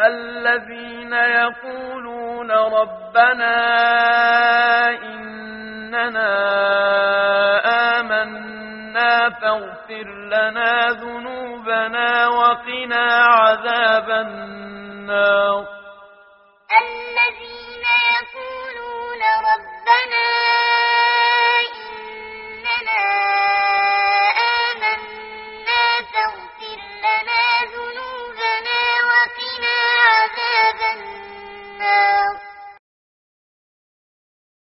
الذين يقولون ربنا إننا آمنا فاغفر لنا ذنوبنا وقنا عذاب النار.